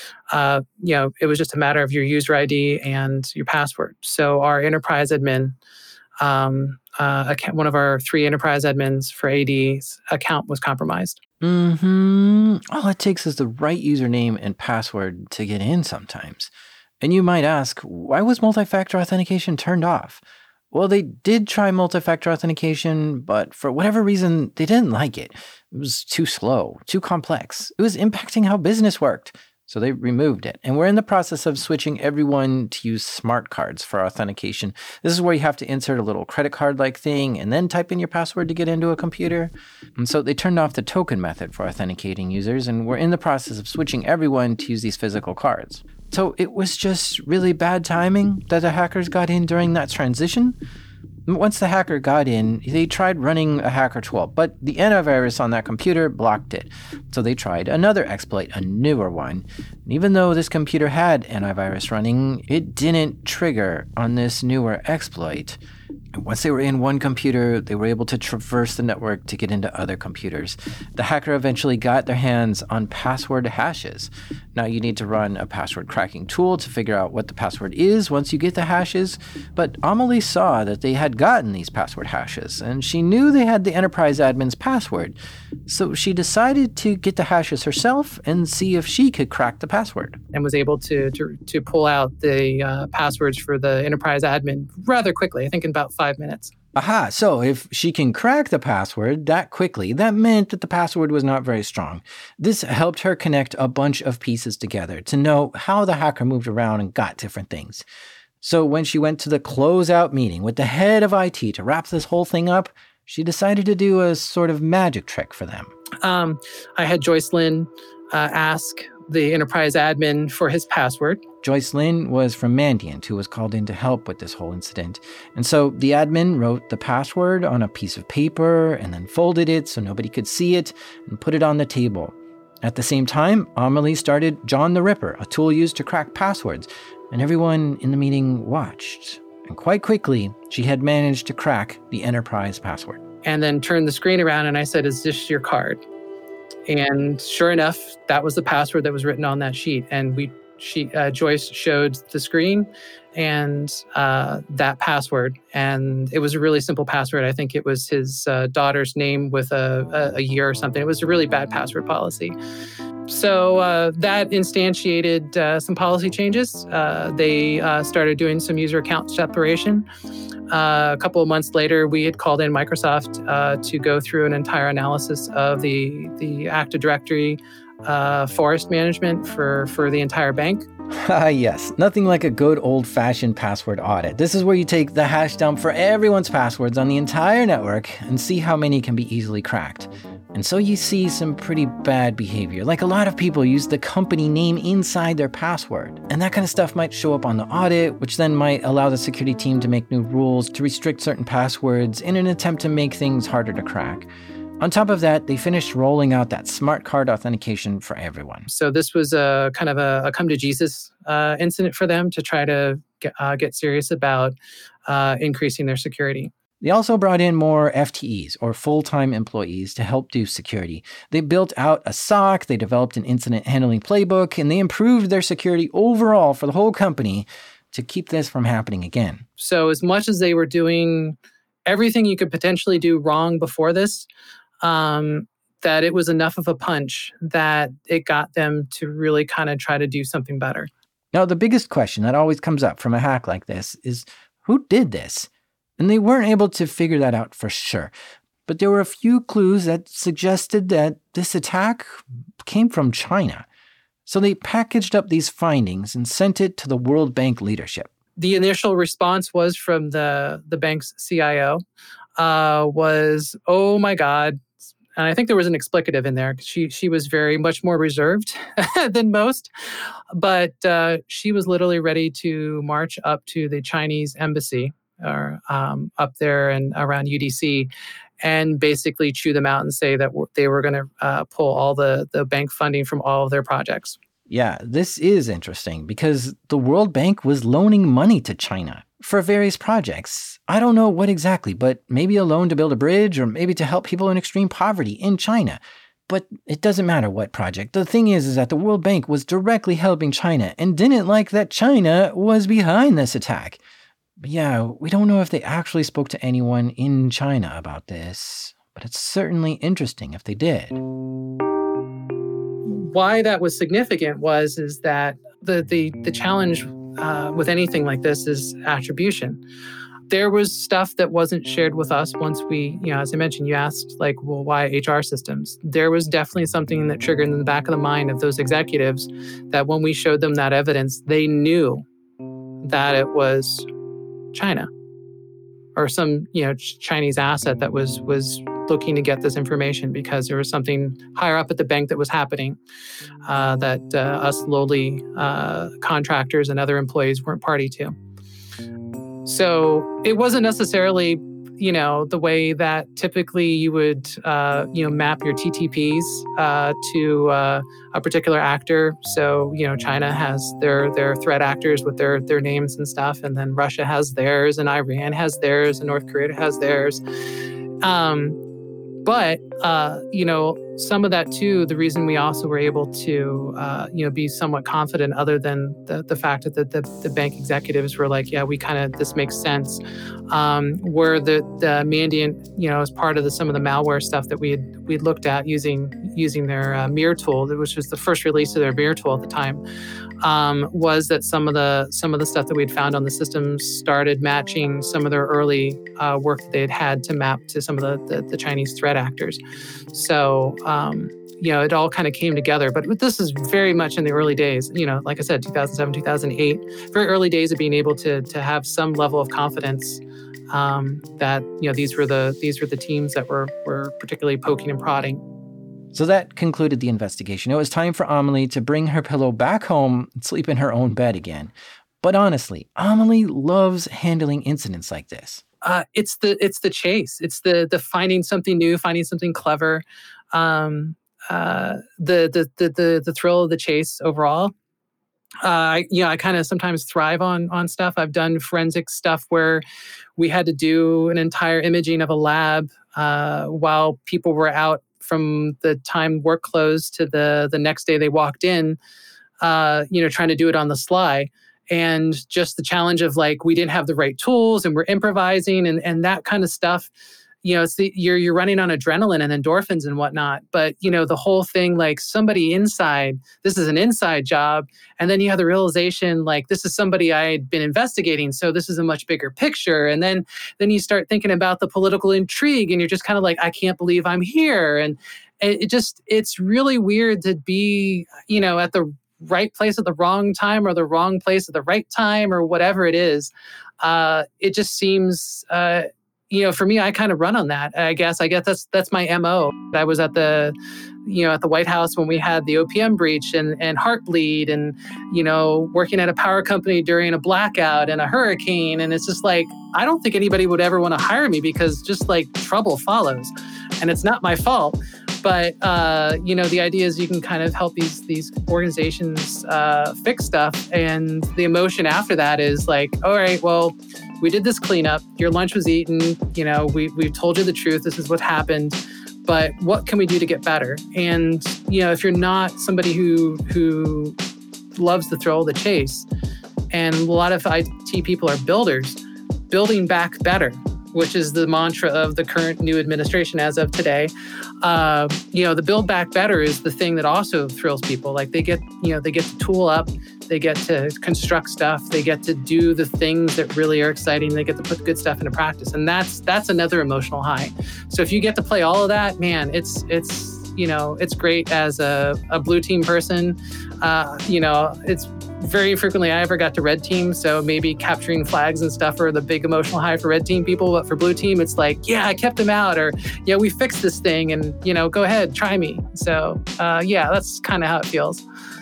it was just a matter of your user ID and your password. So our enterprise admin, one of our 3 enterprise admins for AD's account was compromised. All it takes is the right username and password to get in sometimes. And you might ask, why was multi-factor authentication turned off? Well, they did try multi-factor authentication, but for whatever reason, they didn't like it. It was too slow, too complex. It was impacting how business worked. So they removed it. And we're in the process of switching everyone to use smart cards for authentication. This is where you have to insert a little credit card-like thing and then type in your password to get into a computer. And so they turned off the token method for authenticating users, and we're in the process of switching everyone to use these physical cards. So it was just really bad timing that the hackers got in during that transition. Once the hacker got in, they tried running a HackerTool, but the antivirus on that computer blocked it. So they tried another exploit, a newer one. And even though this computer had antivirus running, it didn't trigger on this newer exploit. And once they were in one computer, they were able to traverse the network to get into other computers. The hacker eventually got their hands on password hashes. Now you need to run a password cracking tool to figure out what the password is once you get the hashes. But Amelie saw that they had gotten these password hashes, and she knew they had the enterprise admin's password. So she decided to get the hashes herself and see if she could crack the password. And was able to pull out the passwords for the enterprise admin rather quickly, I think in about 5 minutes. Aha, so if she can crack the password that quickly, that meant that the password was not very strong. This helped her connect a bunch of pieces together to know how the hacker moved around and got different things. So when she went to the closeout meeting with the head of IT to wrap this whole thing up, she decided to do a sort of magic trick for them. I had Joyce Lynn ask the enterprise admin for his password. Joyce Lynn was from Mandiant, who was called in to help with this whole incident. And so the admin wrote the password on a piece of paper and then folded it so nobody could see it and put it on the table. At the same time, Amelie started John the Ripper, a tool used to crack passwords, and everyone in the meeting watched. And quite quickly, she had managed to crack the enterprise password. And then turned the screen around and I said, "Is this your card?" And sure enough, that was the password that was written on that sheet. And Joyce showed the screen and that password. And it was a really simple password. I think it was his daughter's name with a year or something. It was a really bad password policy. So that instantiated some policy changes. They started doing some user account separation. A couple of months later, we had called in Microsoft to go through an entire analysis of the Active Directory forest management for the entire bank. Yes, nothing like a good old-fashioned password audit. This is where you take the hash dump for everyone's passwords on the entire network and see how many can be easily cracked. And so you see some pretty bad behavior. Like a lot of people use the company name inside their password. And that kind of stuff might show up on the audit, which then might allow the security team to make new rules to restrict certain passwords in an attempt to make things harder to crack. On top of that, they finished rolling out that smart card authentication for everyone. So this was a kind of a come to Jesus incident for them to try to get serious about increasing their security. They also brought in more FTEs, or full-time employees, to help do security. They built out a SOC, they developed an incident handling playbook, and they improved their security overall for the whole company to keep this from happening again. So as much as they were doing everything you could potentially do wrong before this, that it was enough of a punch that it got them to really kind of try to do something better. Now, the biggest question that always comes up from a hack like this is, who did this? And they weren't able to figure that out for sure. But there were a few clues that suggested that this attack came from China. So they packaged up these findings and sent it to the World Bank leadership. The initial response was from the bank's CIO, was, oh my God. And I think there was an explicative in there because she was very much more reserved than most. But she was literally ready to march up to the Chinese embassy or up there and around UDC and basically chew them out and say that they were going to pull all the bank funding from all of their projects. Yeah, this is interesting because the World Bank was loaning money to China for various projects. I don't know what exactly, but maybe a loan to build a bridge or maybe to help people in extreme poverty in China. But it doesn't matter what project. The thing is that the World Bank was directly helping China and didn't like that China was behind this attack. But yeah, we don't know if they actually spoke to anyone in China about this, but it's certainly interesting if they did. Why that was significant is that the challenge with anything like this is attribution. There was stuff that wasn't shared with us once we, as I mentioned, you asked like, well, why HR systems? There was definitely something that triggered in the back of the mind of those executives that when we showed them that evidence, they knew that it was China or some, Chinese asset that was looking to get this information because there was something higher up at the bank that was happening that us lowly contractors and other employees weren't party to. So it wasn't necessarily, the way that typically you would, map your TTPs to a particular actor. So, China has their threat actors with their names and stuff, and then Russia has theirs, and Iran has theirs, and North Korea has theirs. But, some of that too, the reason we also were able to, be somewhat confident other than the fact that the bank executives were like, yeah, this makes sense, were the Mandiant, as part of some of the malware stuff that we'd looked at using their Mir tool, which was the first release of their Mir tool at the time, was that some of the stuff that we'd found on the systems started matching some of their early work that they'd had to map to some of the Chinese threat actors. So, it all kind of came together. But this is very much in the early days, like I said, 2007, 2008, very early days of being able to have some level of confidence that, these were the teams that were particularly poking and prodding. So that concluded the investigation. It was time for Amelie to bring her pillow back home and sleep in her own bed again. But honestly, Amelie loves handling incidents like this. It's the chase. It's the finding something new, finding something clever. The thrill of the chase overall. I kind of sometimes thrive on stuff. I've done forensic stuff where we had to do an entire imaging of a lab while people were out from the time work closed to the next day they walked in, trying to do it on the sly. And just the challenge of like, we didn't have the right tools and we're improvising and that kind of stuff. It's you're running on adrenaline and endorphins and whatnot. But, the whole thing, like somebody inside, this is an inside job. And then you have the realization, like, this is somebody I had been investigating. So this is a much bigger picture. And then you start thinking about the political intrigue and you're just kind of like, I can't believe I'm here. It's really weird to be, at the right place at the wrong time or the wrong place at the right time or whatever it is. It just seems, for me, I kind of run on that. I guess that's my MO. I was at the White House when we had the OPM breach and Heartbleed and, working at a power company during a blackout and a hurricane. And it's just like, I don't think anybody would ever want to hire me because just like trouble follows and it's not my fault. But, the idea is you can kind of help these organizations fix stuff. And the emotion after that is like, all right, well, we did this cleanup. Your lunch was eaten. We've told you the truth. This is what happened. But what can we do to get better? And, if you're not somebody who loves the thrill of the chase, and a lot of IT people are builders, building back better, which is the mantra of the current new administration as of today. The build back better is the thing that also thrills people. Like they get to tool up, they get to construct stuff, they get to do the things that really are exciting, they get to put good stuff into practice. And that's another emotional high. So if you get to play all of that, man, it's great as a blue team person. It's very frequently I ever got to red team. So maybe capturing flags and stuff are the big emotional high for red team people. But for blue team, it's like, yeah, I kept them out, or yeah, we fixed this thing and, go ahead, try me. So that's kind of how it feels.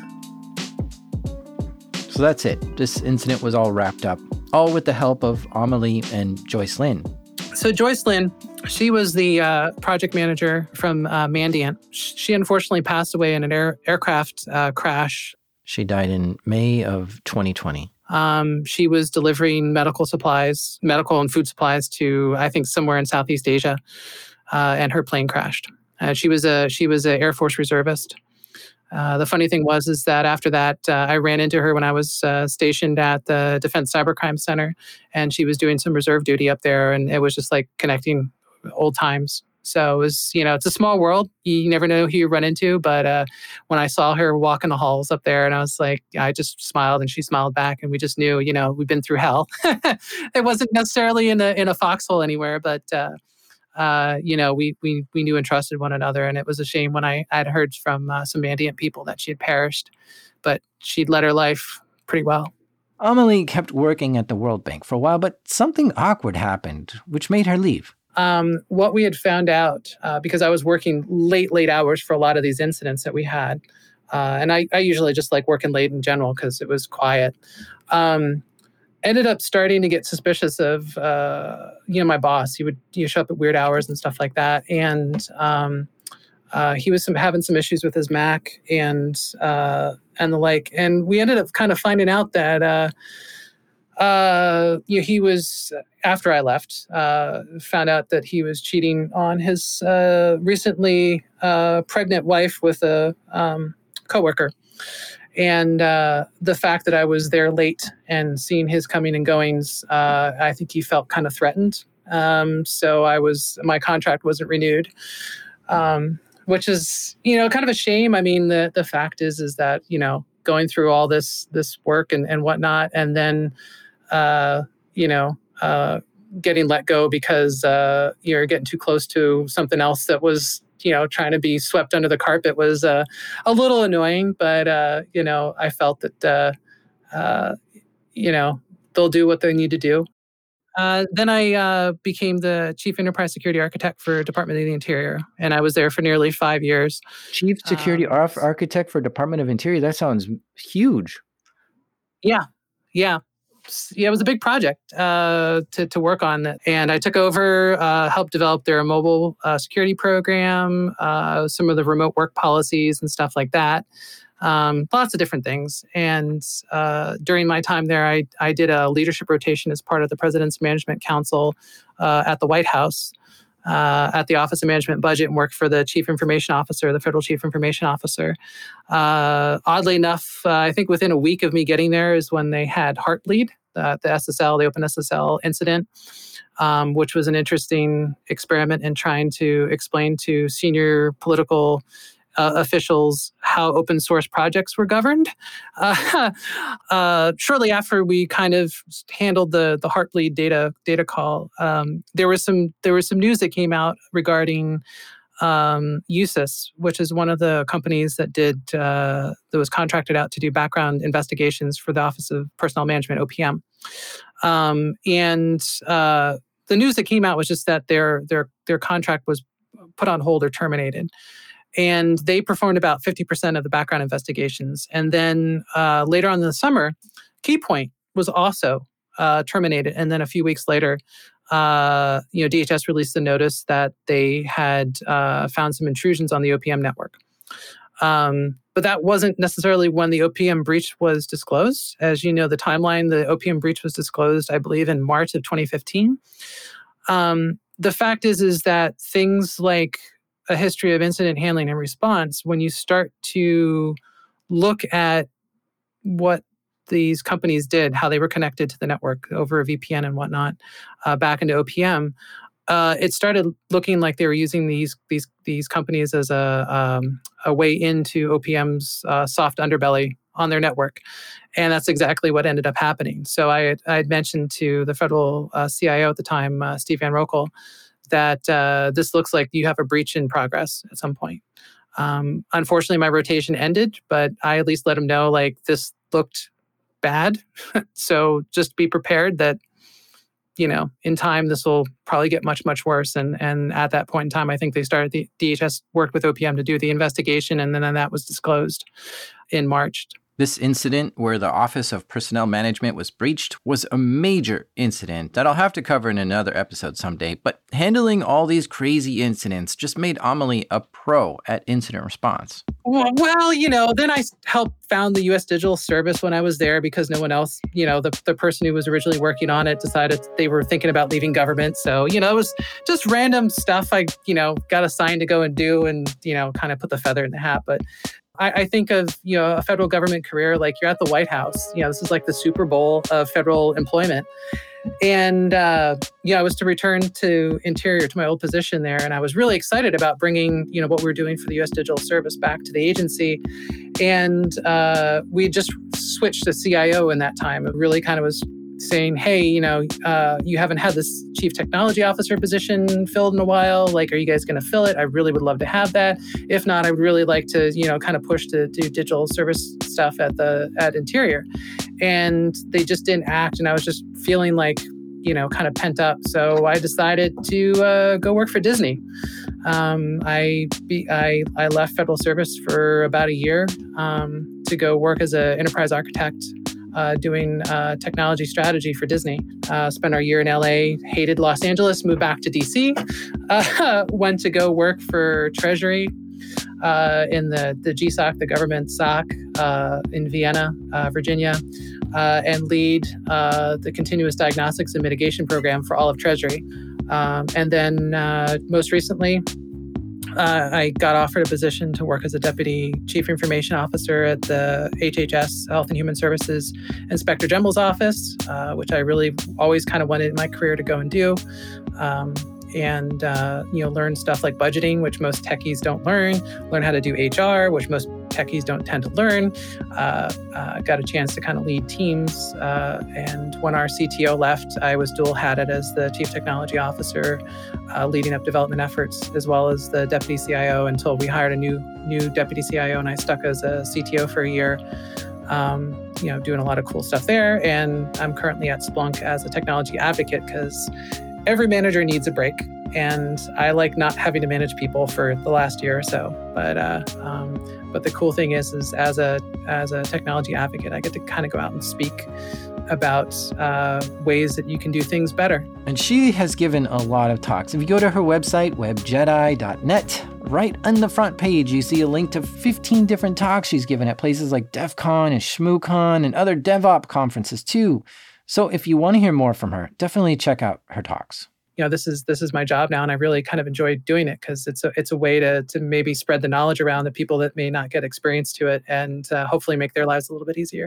So that's it. This incident was all wrapped up, all with the help of Amelie and Joyce Lynn. So Joyce Lynn, she was the project manager from Mandiant. She unfortunately passed away in an aircraft crash. She died in May of 2020. She was delivering medical and food supplies to, I think, somewhere in Southeast Asia, and her plane crashed. She was an Air Force reservist. The funny thing is that after that, I ran into her when I was stationed at the Defense Cybercrime Center, and she was doing some reserve duty up there, and it was just like connecting old times. So it was, it's a small world. You never know who you run into. But when I saw her walking the halls up there, and I was like, I just smiled, and she smiled back, and we just knew, we've been through hell. It wasn't necessarily in a foxhole anywhere, but we knew and trusted one another. And it was a shame when I had heard from some Mandiant people that she had perished, but she'd led her life pretty well. Amelie kept working at the World Bank for a while, but something awkward happened, which made her leave. What we had found out, because I was working late hours for a lot of these incidents that we had, and I usually just like working late in general because it was quiet, ended up starting to get suspicious of, my boss. He would show up at weird hours and stuff like that. And he was having some issues with his Mac and the like. And we ended up kind of finding out that he was, after I left, found out that he was cheating on his recently pregnant wife with a coworker. And the fact that I was there late and seeing his coming and goings, I think he felt kind of threatened. So my contract wasn't renewed, which is, kind of a shame. I mean, the fact is that, going through all this work and whatnot, and then, getting let go because you're getting too close to something else that was, trying to be swept under the carpet was a little annoying. But, I felt that, they'll do what they need to do. Then I became the Chief Enterprise Security Architect for Department of the Interior, and I was there for nearly 5 years. Chief Security Architect for Department of Interior? That sounds huge. Yeah. It was a big project to work on. And I took over, helped develop their mobile security program, some of the remote work policies and stuff like that. Lots of different things. And during my time there, I did a leadership rotation as part of the President's Management Council at the White House, at the Office of Management and Budget, and worked for the Chief Information Officer, the Federal Chief Information Officer. Oddly enough, I think within a week of me getting there is when they had Heartbleed, the SSL, the Open SSL incident, which was an interesting experiment in trying to explain to senior political officials how open source projects were governed. Shortly after we kind of handled the Heartbleed data call, there was some news that came out regarding USIS, which is one of the companies that that was contracted out to do background investigations for the Office of Personnel Management, OPM. The news that came out was just that their contract was put on hold or terminated. And they performed about 50% of the background investigations. And then later on in the summer, Keypoint was also terminated. And then a few weeks later, DHS released a notice that they had found some intrusions on the OPM network. But that wasn't necessarily when the OPM breach was disclosed. As you know, the timeline, the OPM breach was disclosed, I believe, in March of 2015. The fact is that things like a history of incident handling and response, when you start to look at what these companies did, how they were connected to the network over a VPN and whatnot, back into OPM, it started looking like they were using these companies as a way into OPM's soft underbelly on their network, and that's exactly what ended up happening. So I had mentioned to the federal CIO at the time, Steve Van Rokel, that this looks like you have a breach in progress at some point. Unfortunately, my rotation ended, but I at least let him know like this looked bad. So just be prepared that, in time, this will probably get much, much worse. And at that point in time, I think they started, the DHS worked with OPM to do the investigation, and then that was disclosed in March. This incident where the Office of Personnel Management was breached was a major incident that I'll have to cover in another episode someday, but handling all these crazy incidents just made Amelie a pro at incident response. Well, then I helped found the U.S. Digital Service when I was there because no one else, the person who was originally working on it decided they were thinking about leaving government. So, it was just random stuff I, got assigned to go and do and, kind of put the feather in the hat. But I think of, a federal government career, like you're at the White House. This is like the Super Bowl of federal employment. And, I was to return to Interior, to my old position there. And I was really excited about bringing, what we were doing for the U.S. Digital Service back to the agency. And we just switched to CIO in that time. It really kind of was saying, hey, you haven't had this chief technology officer position filled in a while. Like, are you guys going to fill it? I really would love to have that. If not, I would really like to, kind of push to do digital service stuff at Interior. And they just didn't act. And I was just feeling like, kind of pent up. So I decided to go work for Disney. I left federal service for about a year to go work as an enterprise architect, doing technology strategy for Disney. Spent our year in LA, hated Los Angeles, moved back to DC, went to go work for Treasury in the GSOC, the government SOC in Vienna, Virginia, and lead the continuous diagnostics and mitigation program for all of Treasury. And then most recently, I got offered a position to work as a Deputy Chief Information Officer at the HHS, Health and Human Services Inspector General's Office, which I really always kind of wanted in my career to go and do. And learn stuff like budgeting, which most techies don't learn how to do HR, which most techies don't tend to learn. Got a chance to kind of lead teams. And when our CTO left, I was dual-hatted as the Chief Technology Officer, leading up development efforts, as well as the Deputy CIO until we hired a new Deputy CIO, and I stuck as a CTO for a year. Doing a lot of cool stuff there. And I'm currently at Splunk as a technology advocate because every manager needs a break, and I like not having to manage people for the last year or so. But the cool thing is as a technology advocate, I get to kind of go out and speak about ways that you can do things better. And she has given a lot of talks. If you go to her website, webjedi.net, right on the front page, you see a link to 15 different talks she's given at places like DEF CON and ShmooCon and other DevOps conferences too. So if you want to hear more from her, definitely check out her talks. This is my job now, and I really kind of enjoy doing it because it's a way to maybe spread the knowledge around the people that may not get experience to it, and hopefully make their lives a little bit easier.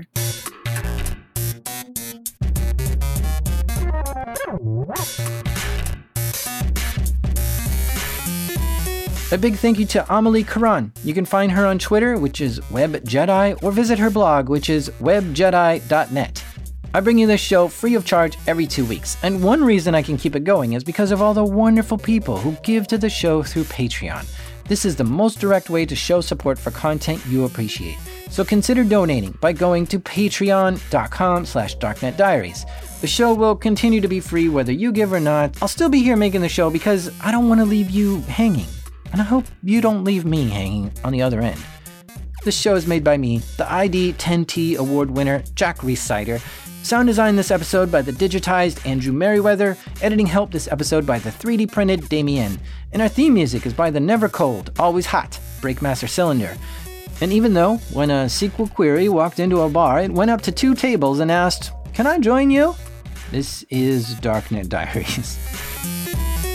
A big thank you to Amelie Caron. You can find her on Twitter, which is WebJedi, or visit her blog, which is webjedi.net. I bring you this show free of charge every 2 weeks, and one reason I can keep it going is because of all the wonderful people who give to the show through Patreon. This is the most direct way to show support for content you appreciate. So consider donating by going to patreon.com/darknetdiaries. The show will continue to be free whether you give or not. I'll still be here making the show because I don't want to leave you hanging. And I hope you don't leave me hanging on the other end. This show is made by me, the ID 10T award winner Jack Rhysider. Sound design this episode by the digitized Andrew Merriweather. Editing help this episode by the 3D printed Damien. And our theme music is by the never cold, always hot Breakmaster Cylinder. And even though, when a SQL query walked into a bar, it went up to 2 tables and asked, "Can I join you?" This is Darknet Diaries.